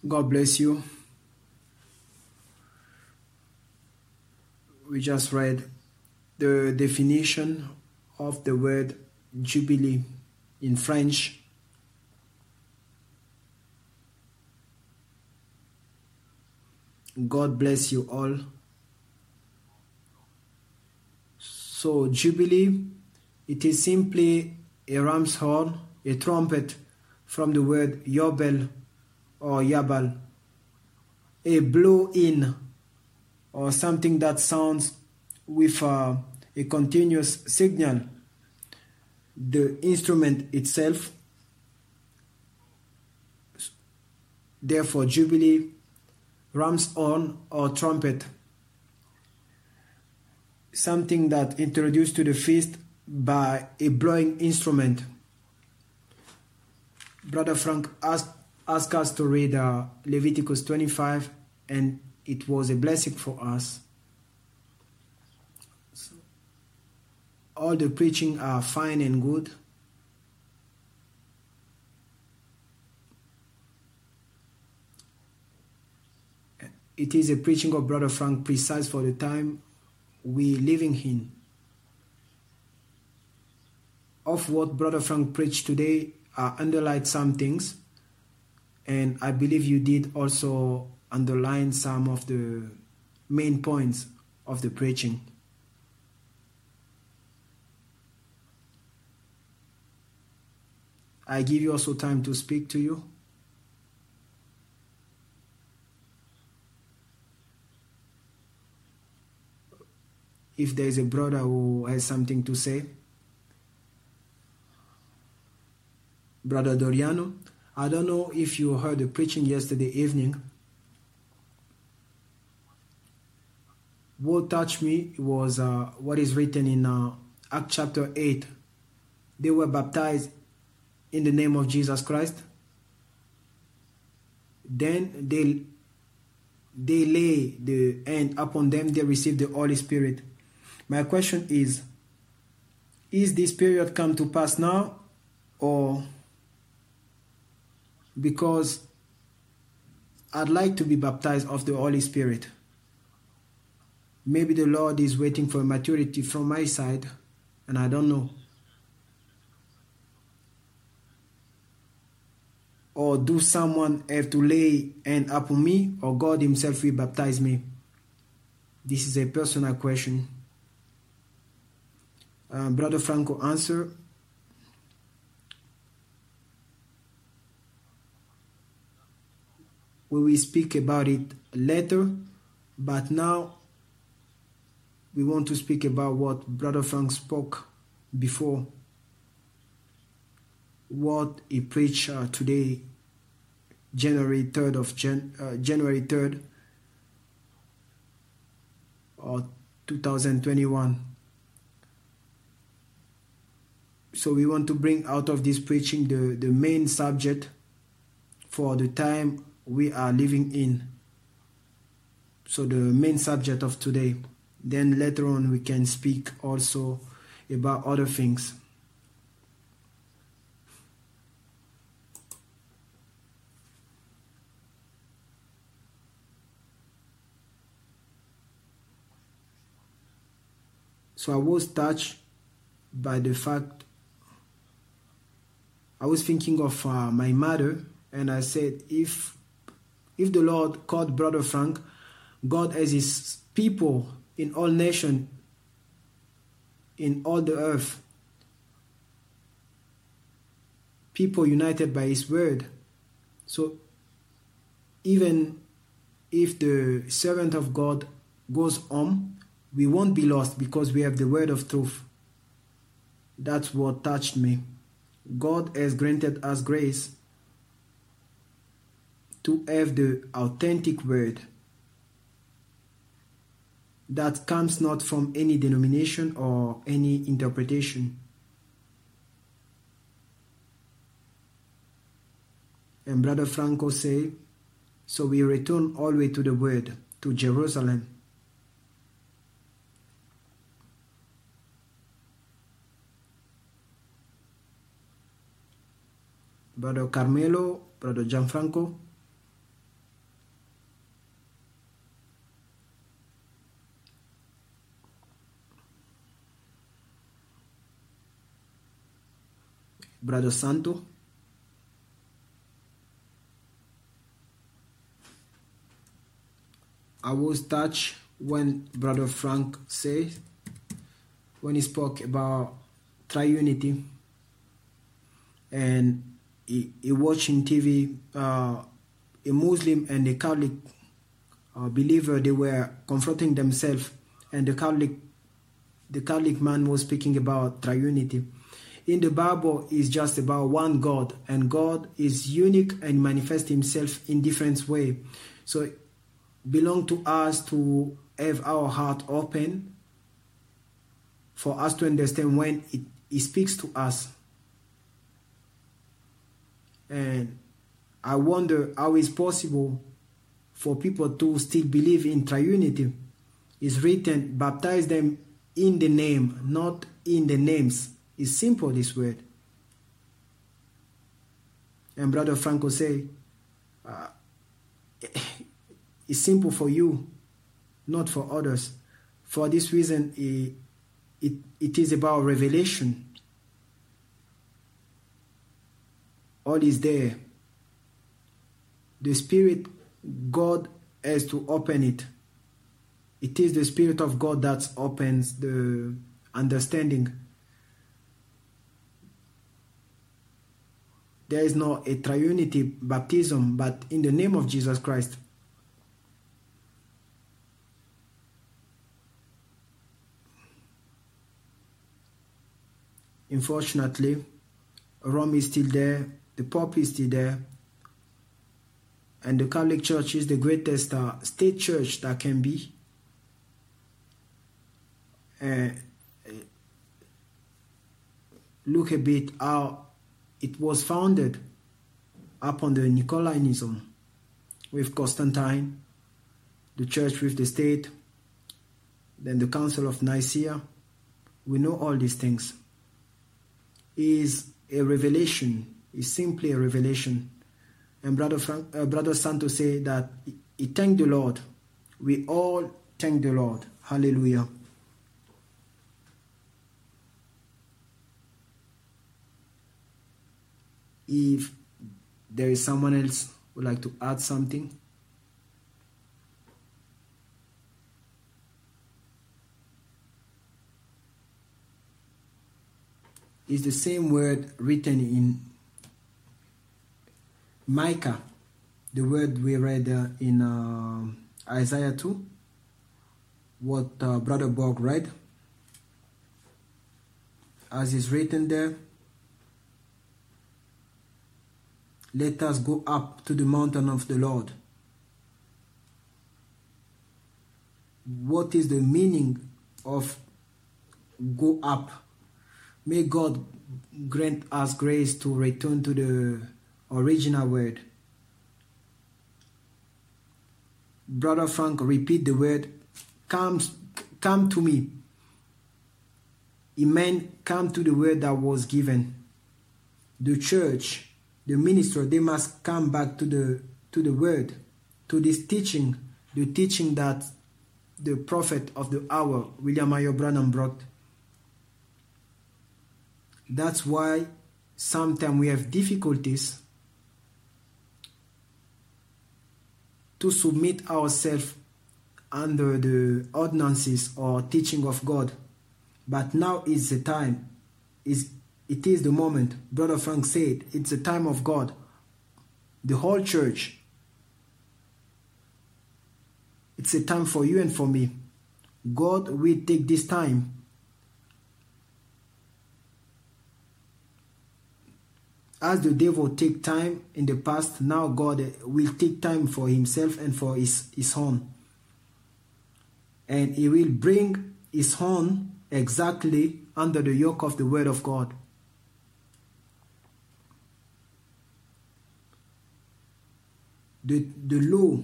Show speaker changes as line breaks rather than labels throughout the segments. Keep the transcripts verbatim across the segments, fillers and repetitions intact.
God bless you. We just read the definition of the word Jubilee in French. God bless you all. So Jubilee, it is simply a ram's horn, a trumpet from the word Yobel or Yabal, a blow in or something that sounds with uh, a continuous signal. The instrument itself, therefore Jubilee, ram's horn or trumpet, something that introduced to the feast by a blowing instrument. Brother Frank asked, asked us to read uh, Leviticus twenty-five, and it was a blessing for us. So, all the preaching are fine and good. It is a preaching of Brother Frank precise for the time we living in. Of what Brother Frank preached today, I underlined some things, and I believe you did also underline some of the main points of the preaching. I give you also time to speak to you. If there is a brother who has something to say. Brother Doriano, I don't know if you heard the preaching yesterday evening. What touched me was uh, what is written in uh, Acts chapter eight. They were baptized in the name of Jesus Christ. Then they, they lay the hand upon them, they received the Holy Spirit. My question is, is this period come to pass now, or because I'd like to be baptized of the Holy Spirit? Maybe the Lord is waiting for maturity from my side, and I don't know. Or do someone have to lay hand upon me, or God himself will baptize me? This is a personal question. Uh, Brother Franco answer. We will speak about it later, but now we want to speak about what Brother Frank spoke before, what he preached uh, today, January third of Jan uh, January third, or two thousand twenty-one. So we want to bring out of this preaching the, the main subject for the time we are living in. So the main subject of today. Then later on we can speak also about other things. So I was touched by the fact, I was thinking of uh, my mother, and I said, if if the Lord called Brother Frank, God has his people in all nations, in all the earth, people united by his word. So even if the servant of God goes home, we won't be lost because we have the word of truth. That's what touched me. God has granted us grace to have the authentic word that comes not from any denomination or any interpretation. And Brother Franco say, so we return all the way to the word, to Jerusalem. Brother Carmelo, Brother Gianfranco, Brother Santo. I was touched when Brother Frank said, when he spoke about triunity, and he, he watching T V, uh, a Muslim and a Catholic uh, believer, they were confronting themselves, and the Catholic, the Catholic man was speaking about triunity. In the Bible, it's just about one God, and God is unique and manifests himself in different ways. So it belongs to us to have our heart open for us to understand when it, it speaks to us. And I wonder how it's possible for people to still believe in triunity. It's written, baptize them in the name, not in the names. It's simple, this word. And Brother Franco say, uh, it's simple for you, not for others. For this reason, it, it, it is about revelation. All is there. The Spirit, God has to open it. It is the Spirit of God that opens the understanding. There is no a triunity baptism, but in the name of Jesus Christ. Unfortunately, Rome is still there, the Pope is still there, and the Catholic Church is the greatest uh, state church that can be. Uh, look a bit how it was founded upon the Nicolaitanism with Constantine, the church with the state, then the Council of Nicaea. We know all these things. It is a revelation, is simply a revelation. And Brother Frank, uh, Brother Santos say that he, he thanked the Lord. We all thank the Lord. Hallelujah. If there is someone else who would like to add something. It's the same word written in Micah, the word we read uh, in uh, Isaiah two, what uh, Brother Borg read. As is written there, let us go up to the mountain of the Lord. What is the meaning of go up? May God grant us grace to return to the original word. Brother Frank, repeat the word, come, come to me. It meant come to the word that was given. The church, the minister, they must come back to the to the word, to this teaching, the teaching that the prophet of the hour, William Mayo Branham, brought. That's why sometimes we have difficulties to submit ourselves under the ordinances or teaching of God. But now is the time. Is It is the moment. Brother Frank said, it's the time of God. The whole church. It's a time for you and for me. God will take this time. As the devil take time in the past, now God will take time for himself and for his, his own. And he will bring his own exactly under the yoke of the word of God. The, the law,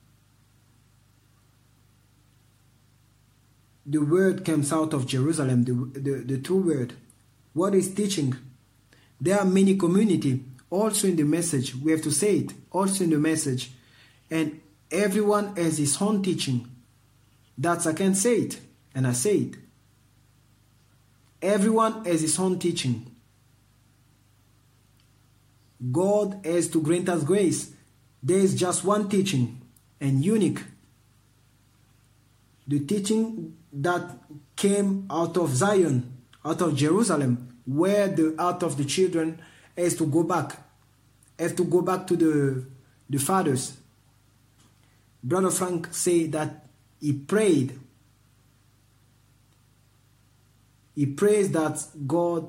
the word comes out of Jerusalem, the, the, the true word. What is teaching? There are many communities also in the message. We have to say it, also in the message. And everyone has his own teaching. That's I can say it, and I say it. Everyone has his own teaching. God has to grant us grace. There is just one teaching and unique. The teaching that came out of Zion, out of Jerusalem, where the heart of the children has to go back, has to go back to the, the fathers. Brother Frank said that he prayed. He prays that God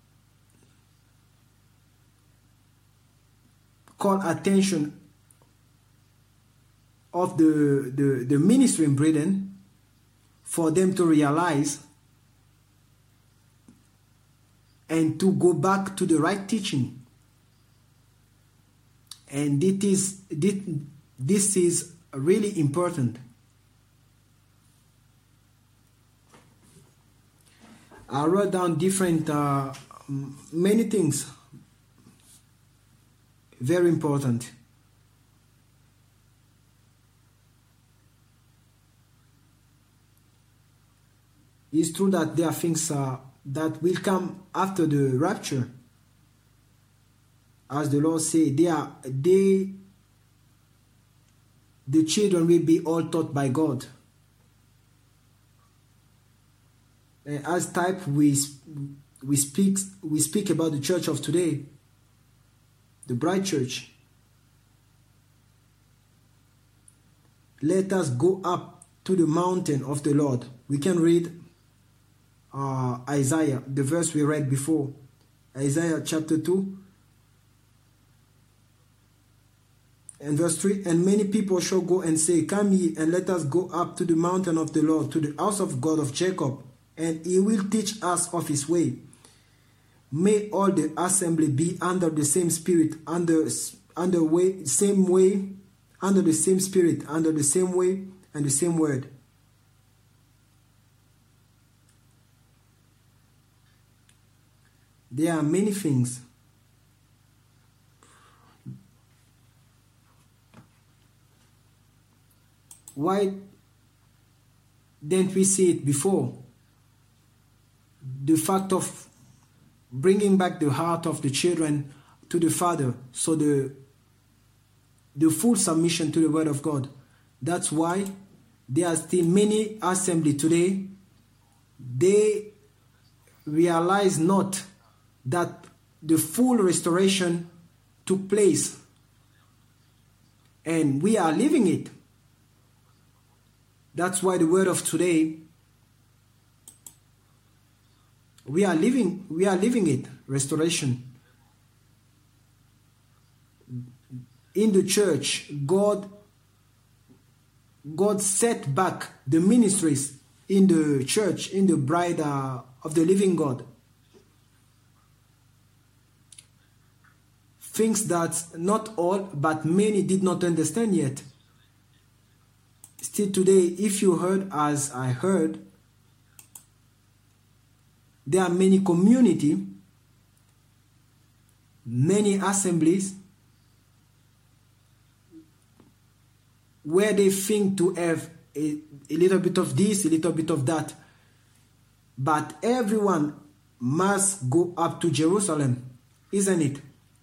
call attention of the, the, the ministry in Britain for them to realize and to go back to the right teaching. And it is, this is really important. I wrote down different, uh, many things, very important. It's true that there are things uh, that will come after the rapture. As the Lord said, they are, they, the children will be all taught by God. And as type, we, we, speak, we speak about the church of today, the bright church. Let us go up to the mountain of the Lord. We can read uh, Isaiah, the verse we read before. Isaiah chapter two and verse three. And many people shall go and say, come ye, and let us go up to the mountain of the Lord, to the house of God of Jacob, and he will teach us of his way. May all the assembly be under the same spirit, under, under way, same way, under the same spirit, under the same way, and the same word. There are many things. Why didn't we see it before? The fact of bringing back the heart of the children to the Father, so the the full submission to the Word of God. That's why there are still many assembly today. They realize not that the full restoration took place, and we are living it. That's why the word of today, we are living, we are living it, restoration. In the church, God, God set back the ministries in the church, in the bride uh, of the living God. Things that not all, but many did not understand yet. Still today, if you heard as I heard, there are many communities, many assemblies, where they think to have a, a little bit of this, a little bit of that. But everyone must go up to Jerusalem, isn't it?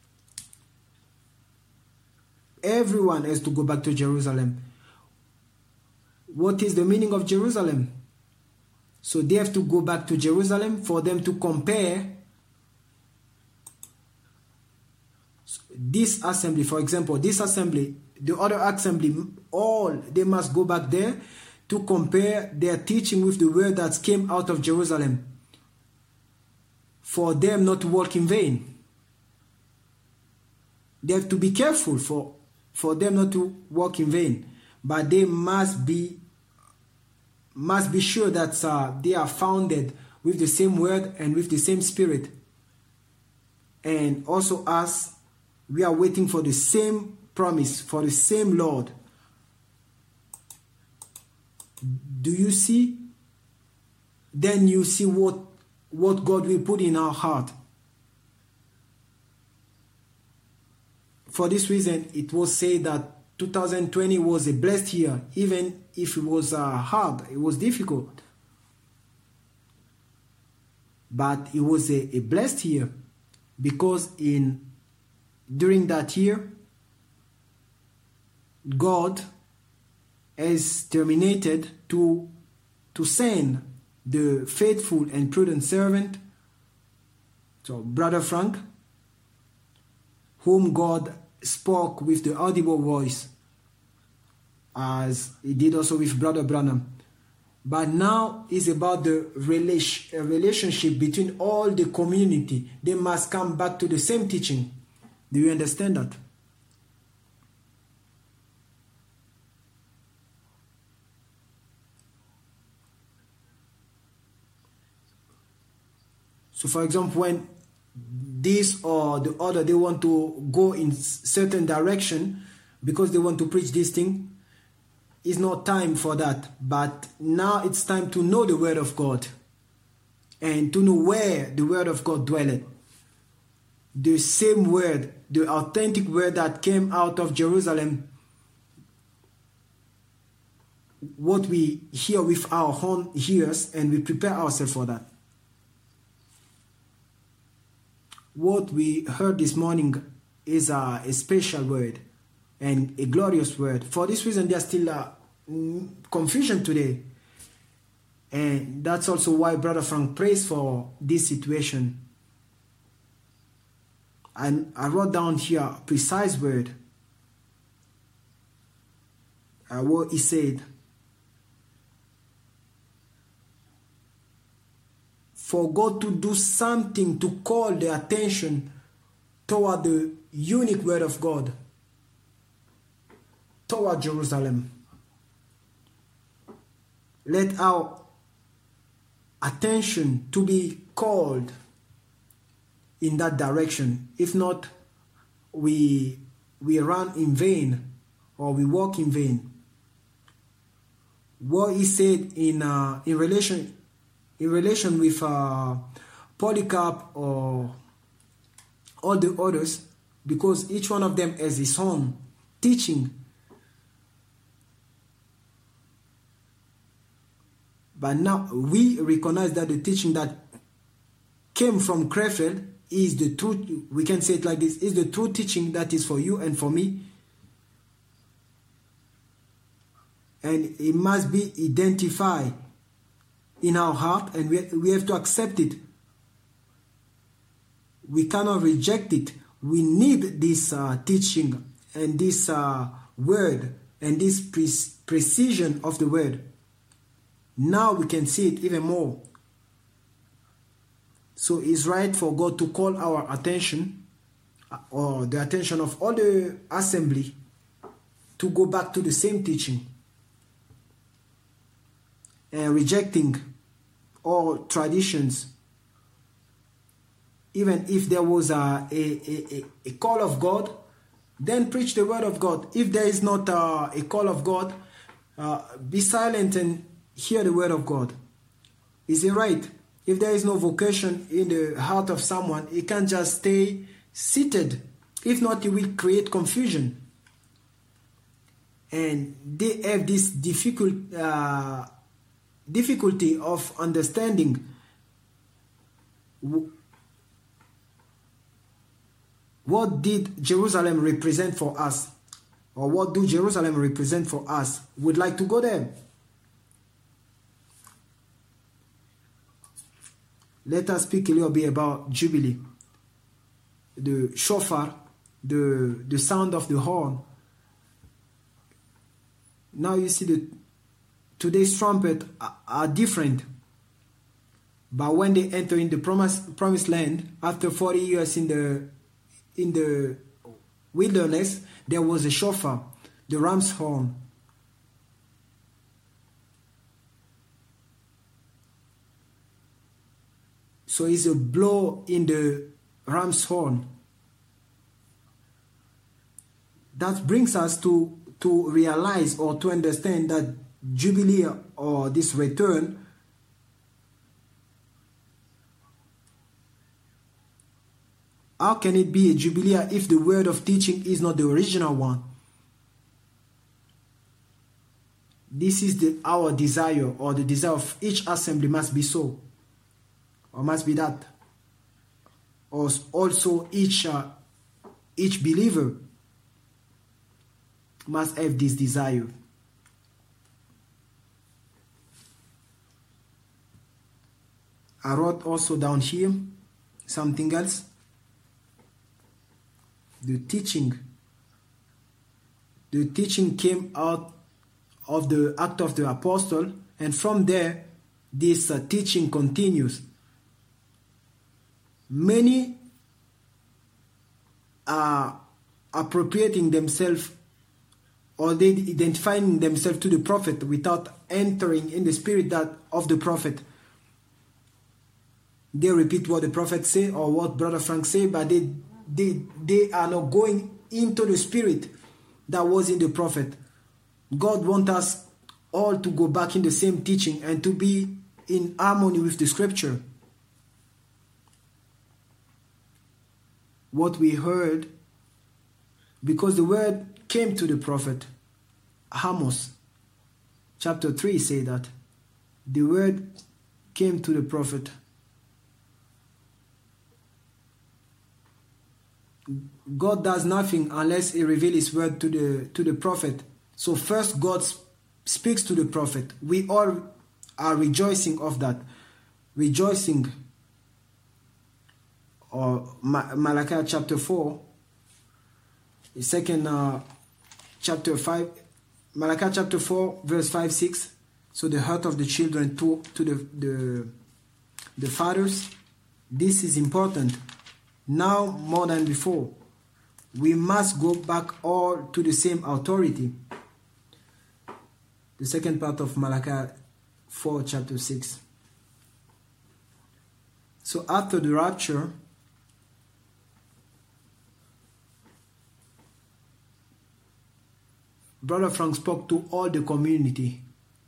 Everyone has to go back to Jerusalem. What is the meaning of Jerusalem? So they have to go back to Jerusalem for them to compare this assembly, for example, this assembly, the other assembly, all, they must go back there to compare their teaching with the word that came out of Jerusalem, for them not to walk in vain. They have to be careful for, for them not to walk in vain, but they must be must be sure that uh, they are founded with the same word and with the same spirit. And also us, we are waiting for the same promise, for the same Lord. Do you see? Then you see what, what God will put in our heart. For this reason, it was said that two thousand twenty was a blessed year, even if it was uh, hard, it was difficult. But it was a, a blessed year, because in during that year, God has terminated to, to send the faithful and prudent servant, so Brother Frank, whom God spoke with the audible voice, as he did also with Brother Branham. But now it's about the relation, relationship between all the community. They must come back to the same teaching. Do you understand that? So for example, when this or the other, they want to go in certain direction because they want to preach this thing, it's not time for that. But now it's time to know the word of God and to know where the word of God dwelleth. The same word, the authentic word that came out of Jerusalem, what we hear with our own ears, and we prepare ourselves for that. What we heard this morning is a, a special word and a glorious word. For this reason, there's still a confusion today. And that's also why Brother Frank prays for this situation. And I wrote down here a precise word. Uh, what he said. For God to do something to call the attention toward the unique word of God, toward Jerusalem. Let our attention to be called in that direction. If not, we we run in vain or we walk in vain. What he said in uh, in relation in relation with uh, Polycarp or all the others, because each one of them has his own teaching. But now we recognize that the teaching that came from Krefeld is the true, we can say it like this, is the true teaching that is for you and for me. And it must be identified in our heart, and we, we have to accept it. We cannot reject it. We need this uh, teaching and this uh, word and this pre- precision of the word. Now we can see it even more. So it's right for God to call our attention, or the attention of all the assembly, to go back to the same teaching. And rejecting all traditions. Even if there was a, a, a, a call of God, then preach the word of God. If there is not a, a call of God, uh, be silent and hear the word of God. Is it right? If there is no vocation in the heart of someone, he can't just stay seated. If not, he will create confusion. And they have this difficult uh, difficulty of understanding what did Jerusalem represent for us, or what do Jerusalem represent for us. We'd like to go there. Let us speak a little bit about Jubilee. The shofar, the, the sound of the horn. Now you see the today's trumpet are, are different. But when they enter in the promised, promised land, after forty years in the in the wilderness, there was a shofar, the ram's horn. So it's a blow in the ram's horn. That brings us to, to realize or to understand that Jubilee, or this return, how can it be a Jubilee if the word of teaching is not the original one? This is the our desire, or the desire of each assembly must be so, or must be that. Or also each uh, each believer must have this desire. I wrote also down here something else. The teaching. The teaching came out of the act of the apostle, and from there, this uh, teaching continues. Many are appropriating themselves, or they identifying themselves to the prophet without entering in the spirit that of the prophet. They repeat what the prophet say or what Brother Frank say, but they they they are not going into the spirit that was in the prophet. God wants us all to go back in the same teaching and to be in harmony with the scripture. What we heard, because the word came to the prophet. Amos chapter three say that the word came to the prophet. God does nothing unless he reveals his word to the to the prophet. So first God speaks to the prophet. We all are rejoicing of that. Rejoicing. Or Malachi chapter four. The second uh, chapter five. Malachi chapter four verse five, six. So the heart of the children to, to the, the, the fathers. This is important. Now more than before, we must go back all to the same authority. The second part of Malachi four, chapter six. So after the rapture, Brother Frank spoke to all the community.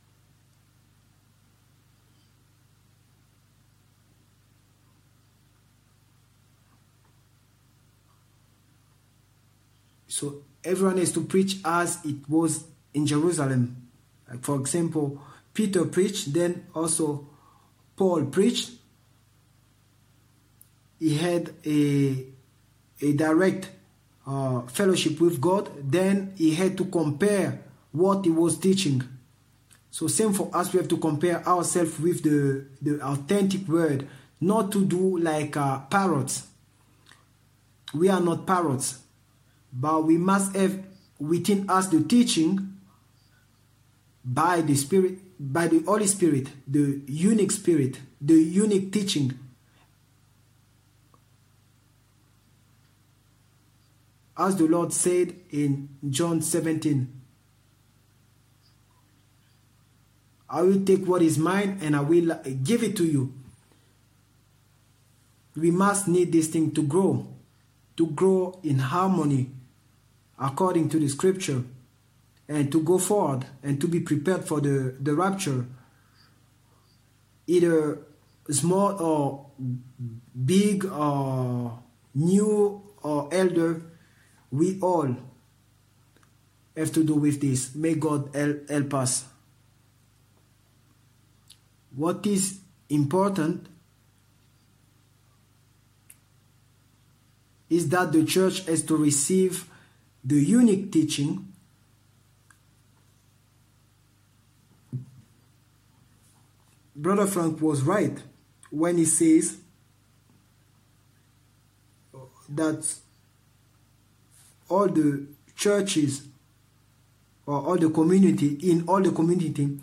So everyone has to preach as it was in Jerusalem. Like for example, Peter preached, then also Paul preached. He had a, a direct uh, fellowship with God. Then he had to compare what he was teaching. So same for us, we have to compare ourselves with the, the authentic word, not to do like uh, parrots. We are not parrots. But we must have within us the teaching by the Spirit, by the Holy Spirit, the unique Spirit, the unique teaching. As the Lord said in John seventeen, I will take what is mine and I will give it to you. We must need this thing to grow, to grow in harmony according to the scripture, and to go forward and to be prepared for the, the rapture. Either small or big or new or elder, we all have to do with this. May God help us. What is important is that the church has to receive the unique teaching Brother Frank was right when he says that all the churches or all the community, in all the community,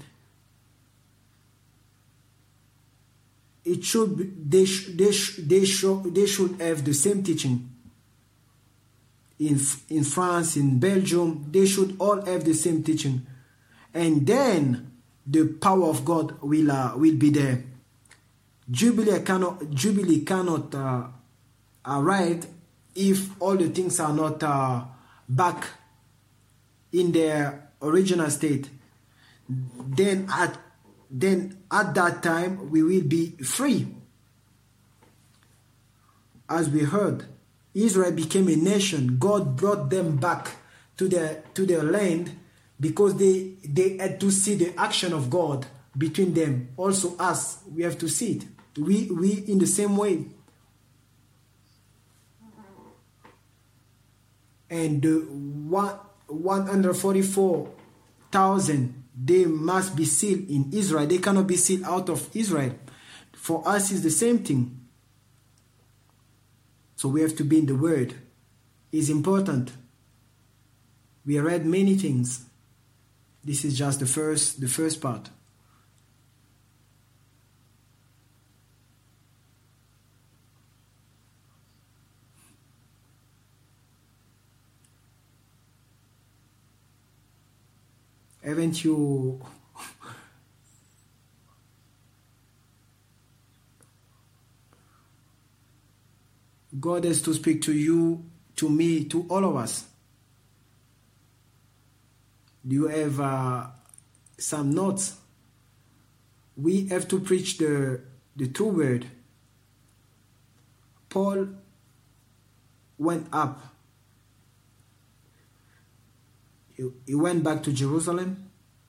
it should be, they sh, they sh, they should they should have the same teaching. In in France, in Belgium, they should all have the same teaching, and then the power of God will uh, will be there. Jubilee cannot Jubilee cannot uh, arrive if all the things are not uh, back in their original state. Then at then at that time we will be free. As we heard, Israel became a nation. God brought them back to their to their land because they they had to see the action of God between them. Also us, we have to see it. We we in the same way. and the one, one hundred forty-four thousand, they must be sealed in Israel. They cannot be sealed out of Israel. For us, it's the same thing. So we have to be in the Word. It's important. We read many things. This is just the first, the first part. Haven't you God has to speak to you, to me, to all of us. Do you have uh, some notes? We have to preach the, the true word. Paul went up. He, he went back to Jerusalem.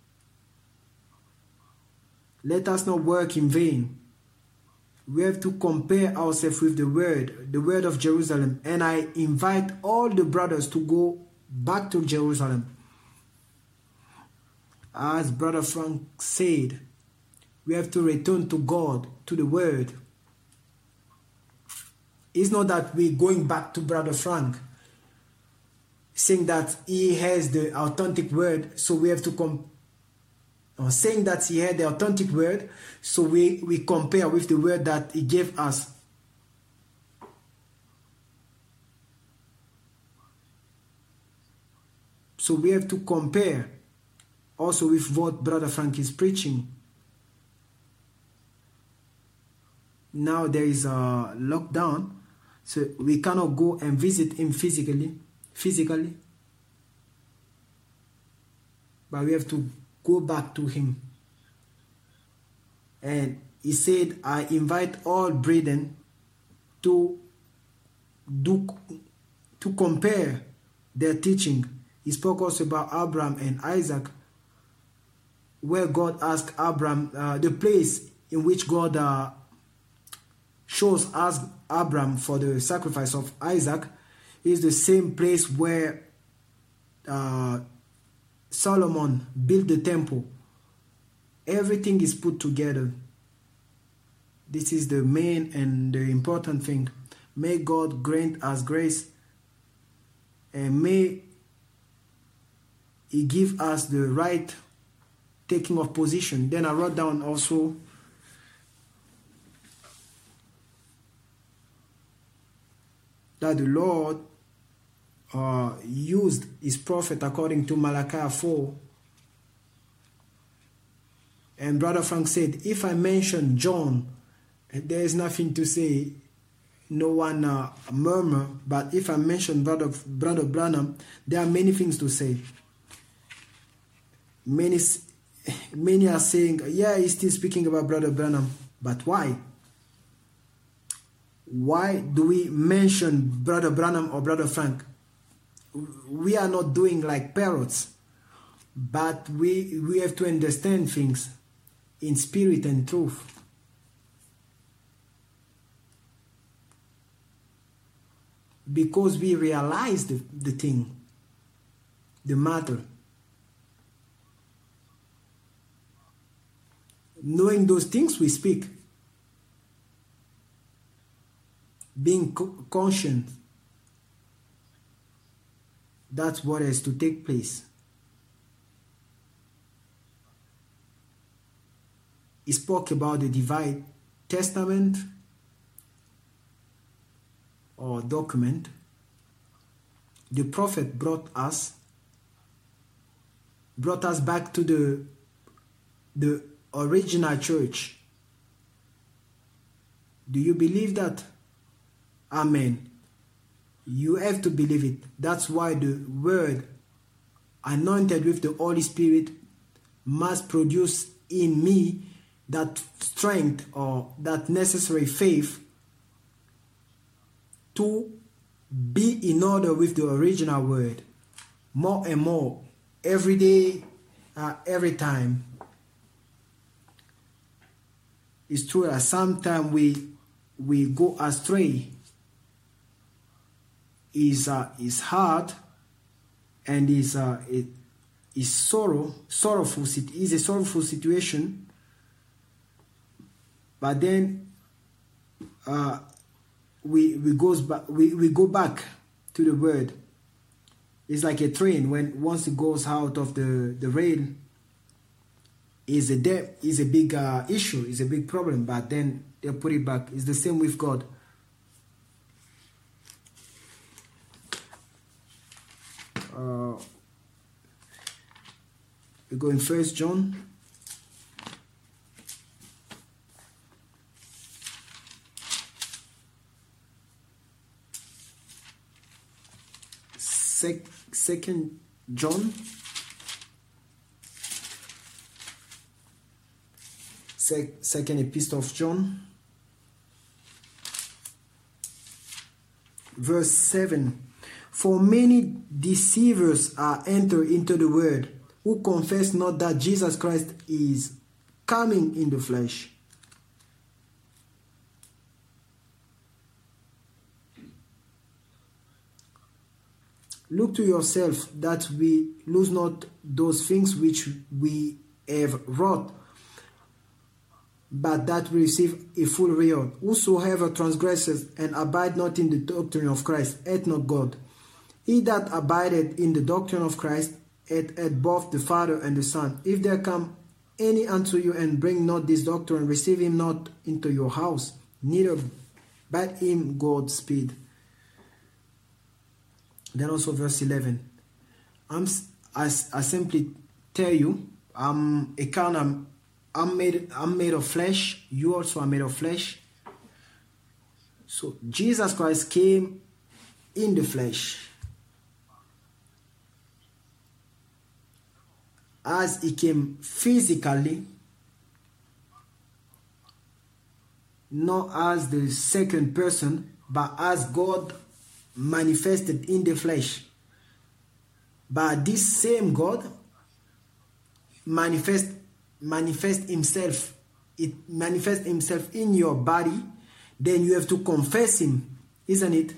Let us not work in vain. We have to compare ourselves with the word, the word of Jerusalem. And I invite all the brothers to go back to Jerusalem. As Brother Frank said, we have to return to God, to the word. It's not that we're going back to Brother Frank, saying that he has the authentic word, so we have to come. Or saying that he had the authentic word, so we, we compare with the word that he gave us. So we have to compare also with what Brother Frank is preaching. Now there is a lockdown, so we cannot go and visit him physically, physically. But we have to go back to him. And he said, I invite all brethren to do, to compare their teaching. He spoke also about Abraham and Isaac, where God asked Abraham, uh, the place in which God uh, shows us Abraham for the sacrifice of Isaac is the same place where uh, Solomon built the temple. Everything is put together. This is the main and the important thing. May God grant us grace, and may He give us the right taking of position. Then I wrote down also that the Lord uh, used his prophet according to Malachi four. And Brother Frank said, if I mention John, there is nothing to say, no one uh, murmur. But if I mention Brother, Brother Branham, there are many things to say. Many, many are saying, yeah, he's still speaking about Brother Branham. But why? Why do we mention Brother Branham or Brother Frank? We are not doing like parrots, but we, we have to understand things in spirit and truth. Because we realize the, the thing, the matter. Knowing those things we speak. Being co- conscious. That's what has to take place. He spoke about the divine testament or document. The prophet brought us, brought us back to the, the original church. Do you believe that? Amen. You have to believe it. That's why the word anointed with the Holy Spirit must produce in me that strength or that necessary faith to be in order with the original word more and more, every day, uh, every time. It's true that sometimes we we go astray. Is uh, is hard, and is uh, it is sorrow, sorrowful. It is a sorrowful situation. But then uh, we we goes back. We, we go back to the word. It's like a train when once it goes out of the the rail. Is a de- is a big uh, issue. Is a big problem. But then they put it back. It's the same with God. Uh, we go in First John. Sec- second John. Sec- second Epistle of John. Verse seven. For many deceivers are entered into the world, who confess not that Jesus Christ is coming in the flesh. Look to yourself that we lose not those things which we have wrought, but that we receive a full reward. Whosoever transgresses and abide not in the doctrine of Christ hath not God. He that abideth in the doctrine of Christ hath, hath both the Father and the Son. If there come any unto you and bring not this doctrine, receive him not into your house, neither bid him God speed. Then also verse eleven. I'm, I, I simply tell you, I'm a kind of, I'm made, I'm made of flesh. You also are made of flesh. So Jesus Christ came in the flesh. As he came physically, not as the second person, but as God manifested in the flesh. But this same God manifest manifest himself. It manifests himself in your body. Then you have to confess him, isn't it?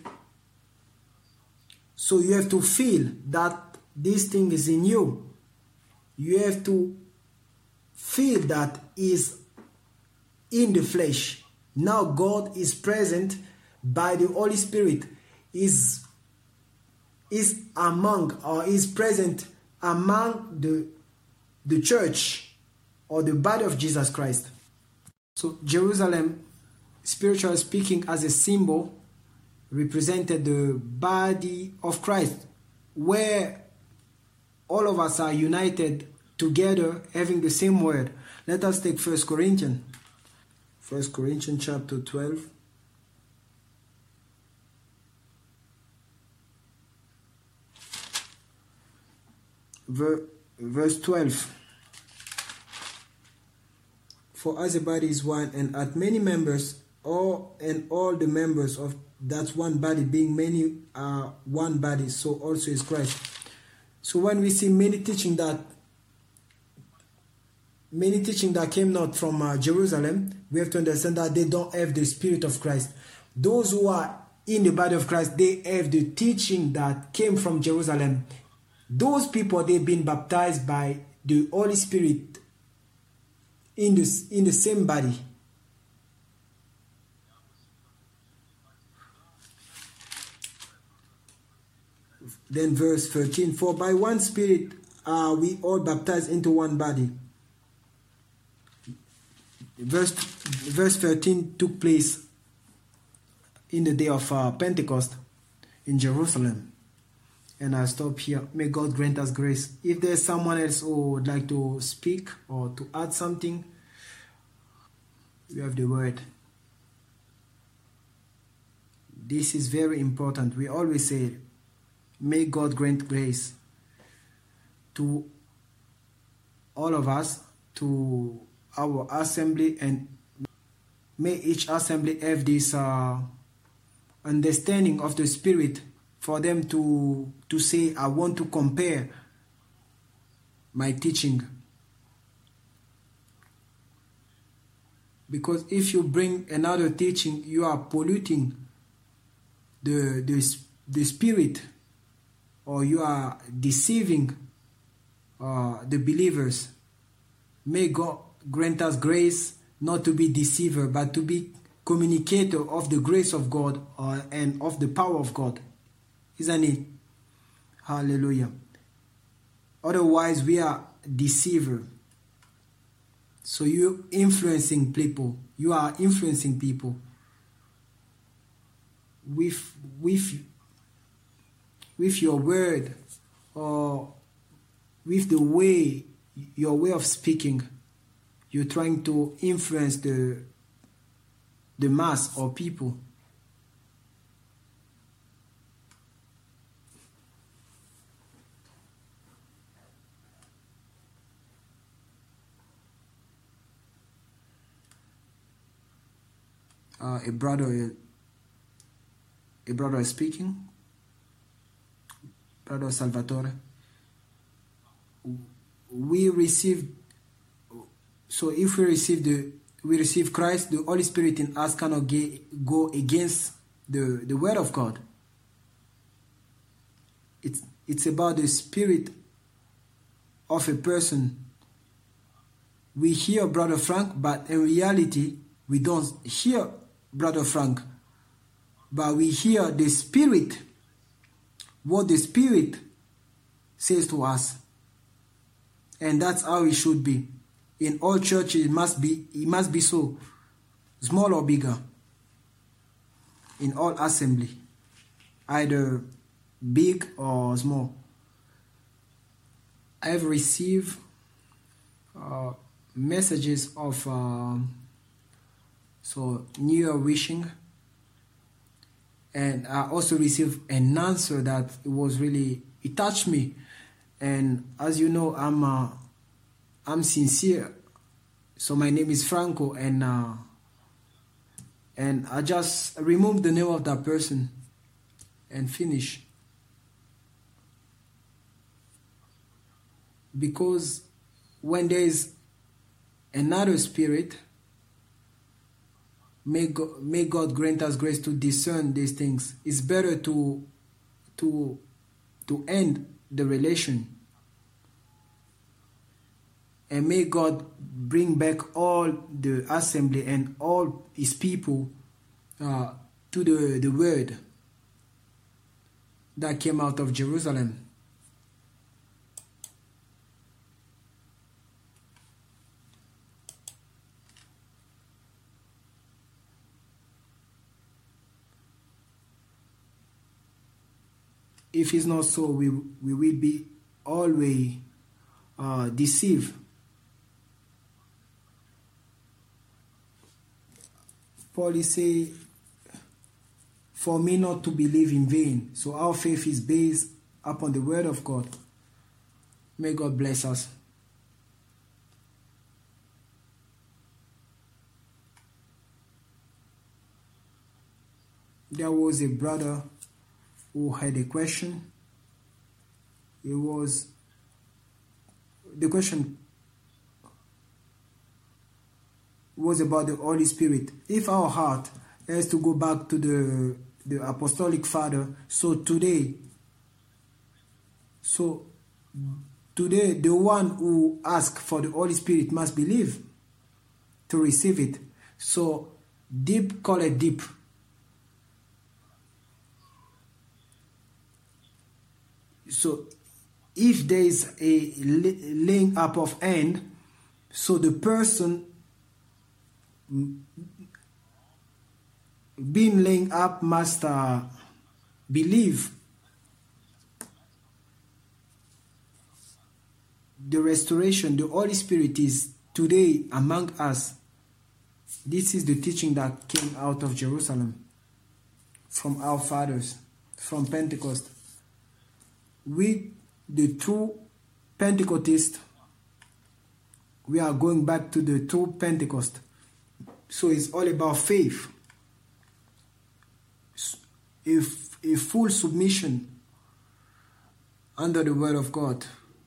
So you have to feel that this thing is in you. You have to feel that is in the flesh. Now God is present by the Holy Spirit. Is is among or is present among the the church or the body of Jesus Christ. So Jerusalem, spiritually speaking, as a symbol, represented the body of Christ, where all of us are united together, having the same word. Let us take First Corinthians. First Corinthians chapter twelve. Verse twelve. For as a body is one, and hath many members, all and all the members of that one body, being many are one body, so also is Christ. So when we see many teaching that many teaching that came not from uh, Jerusalem, we have to understand that they don't have the Spirit of Christ. Those who are in the body of Christ, they have the teaching that came from Jerusalem. Those people, they've been baptized by the Holy Spirit in the, in the same body. Then verse thirteen, for by one Spirit are we all baptized into one body. Verse, verse thirteen took place in the day of uh, Pentecost in Jerusalem. And I stop here. May God grant us grace. If there's someone else who would like to speak or to add something, you have the word. This is very important. We always say, may God grant grace to all of us, to our assembly, and may each assembly have this uh, understanding of the Spirit, for them to, to say, I want to compare my teaching. Because if you bring another teaching, you are polluting the, the, the spirit or you are deceiving uh, the believers. May God grant us grace not to be deceiver, but to be communicator of the grace of God uh, and of the power of God. Isn't it? Hallelujah. Otherwise, we are deceiver. So you're influencing people. You are influencing people with with with your word, or with the way, your way of speaking. You're trying to influence the the mass or people. Uh, a brother, a brother is speaking. Brother Salvatore. We receive. So if we receive the, we receive Christ, the Holy Spirit in us cannot get, go against the the Word of God. It's it's about the spirit of a person. We hear Brother Frank, but in reality, we don't hear Brother Frank, but we hear the Spirit, what the Spirit says to us. And that's how it should be. In all churches, it must be, it must be so, small or bigger. In all assembly, either big or small. I have received uh, messages of uh, so New Year wishing, and I also received an answer that it was really, it touched me. And as you know, I'm uh, I'm sincere. So my name is Franco, and uh, and I just removed the name of that person and finish. Because when there is another spirit, may God, may God grant us grace to discern these things. It's better to to to end the relation. And may God bring back all the assembly and all his people uh, to the, the word that came out of Jerusalem. If it's not so, we, we will be always uh, deceived. Paul is saying, for me not to believe in vain. So our faith is based upon the word of God. May God bless us. There was a brother who had a question. It was, the question was about the Holy Spirit. If our heart has to go back to the, the Apostolic Father, so today, so today the one who asks for the Holy Spirit must believe to receive it. So deep, call it deep. So if there is a laying up of hand, so the person being laying up must uh, believe the restoration, the Holy Spirit is today among us. This is the teaching that came out of Jerusalem, from our fathers, from Pentecost. We, the true Pentecostalists, we are going back to the true Pentecost. So it's all about faith. If a full submission under the word of God.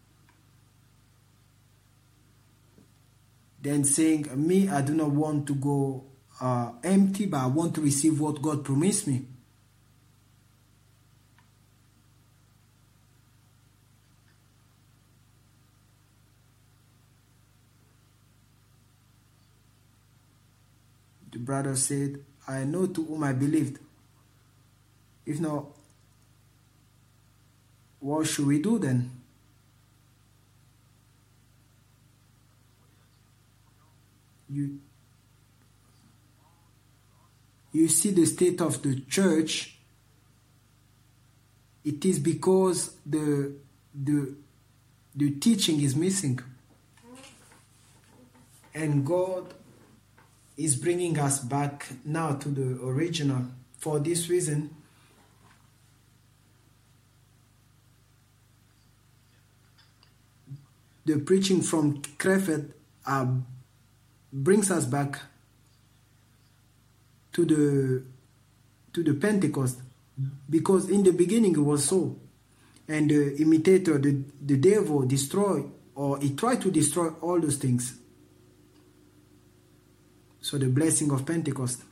Then saying, me, I do not want to go uh, empty, but I want to receive what God promised me. the brother said, I know to whom I believed. If not, what should we do then? You, you see the state of the church. It is because the the the teaching is missing, and God is bringing us back now to the original. For this reason, the preaching from Krefeld uh, brings us back to the to the Pentecost, because in the beginning it was so, and the imitator, the, the devil, destroy or he tried to destroy all those things. So the blessing of Pentecost,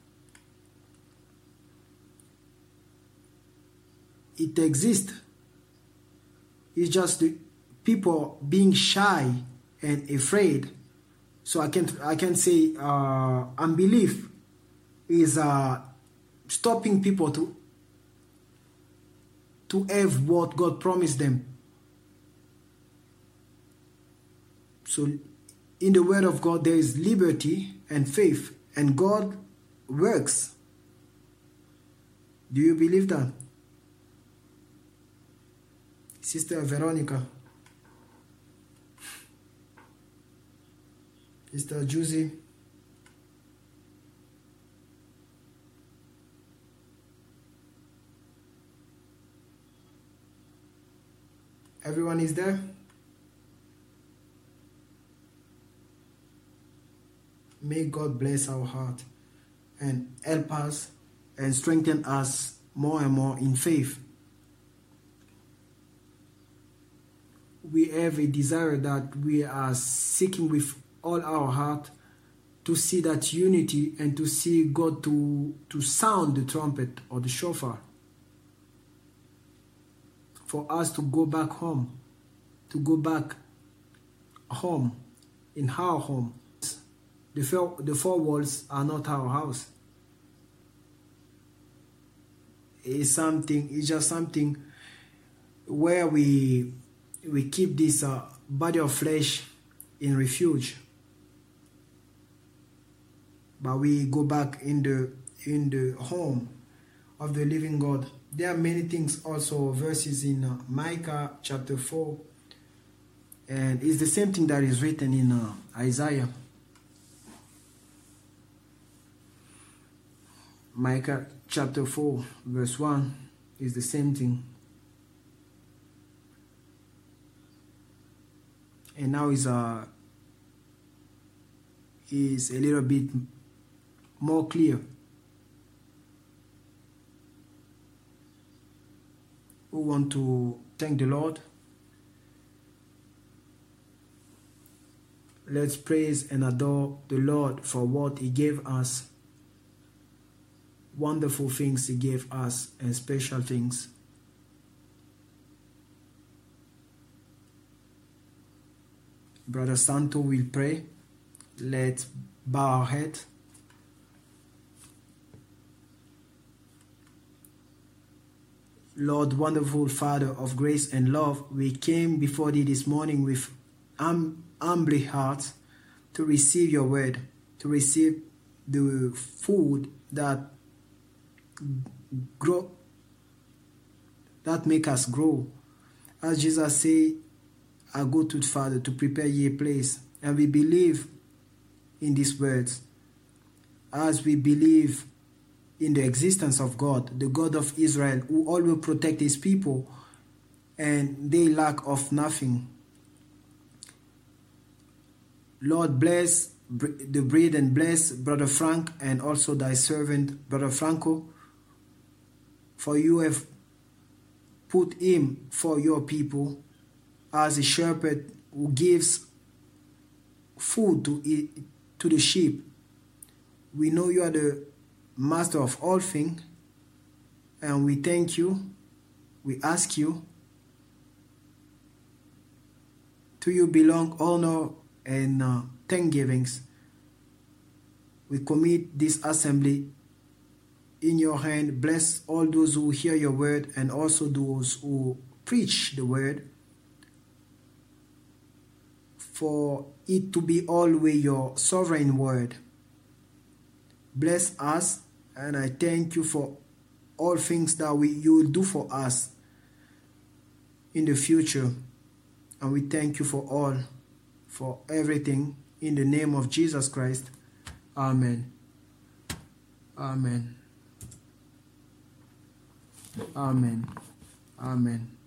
it exists. It's just the people being shy and afraid. So I can I can say uh, unbelief is uh, stopping people to to have what God promised them. So in the Word of God there is liberty and faith, and God works. Do you believe that? Sister Veronica, Sister Juicy, everyone is there? May God bless our heart and help us and strengthen us more and more in faith. We have a desire that we are seeking with all our heart to see that unity and to see God to, to sound the trumpet or the shofar. For us to go back home, to go back home, in our home. The four, the four walls are not our house. It's something, it's just something where we we keep this uh, body of flesh in refuge. But we go back in the in the home of the living God. There are many things also, verses in uh, Micah chapter four, and it's the same thing that is written in uh, Isaiah. Micah chapter four verse one is the same thing. And now is uh, is a little bit more clear. We want to thank the Lord. Let's praise and adore the Lord for what He gave us. Wonderful things He gave us and special things. Brother Santo will pray. Let's bow our head. Lord, wonderful Father of grace and love, we came before Thee this morning with hum- humble hearts to receive Your word, to receive the food that grow, that make us grow. As Jesus said, I go to the Father to prepare ye a place. And we believe in these words. As we believe in the existence of God, the God of Israel, who always protect His people, and they lack of nothing. Lord, bless the bread and bless Brother Frank and also Thy servant, Brother Franco, for You have put him for Your people as a shepherd who gives food to eat, to the sheep. We know You are the Master of all things, and we thank You. We ask You. To You belong honor and uh, thanksgivings. We commit this assembly in your hand. Bless all those who hear your word and also those who preach the word, for it to be always your sovereign word. Bless us, and I thank you for all things that we, you will do for us in the future. And we thank you for all, for everything, in the name of Jesus Christ. Amen. Amen. Amen. Amen.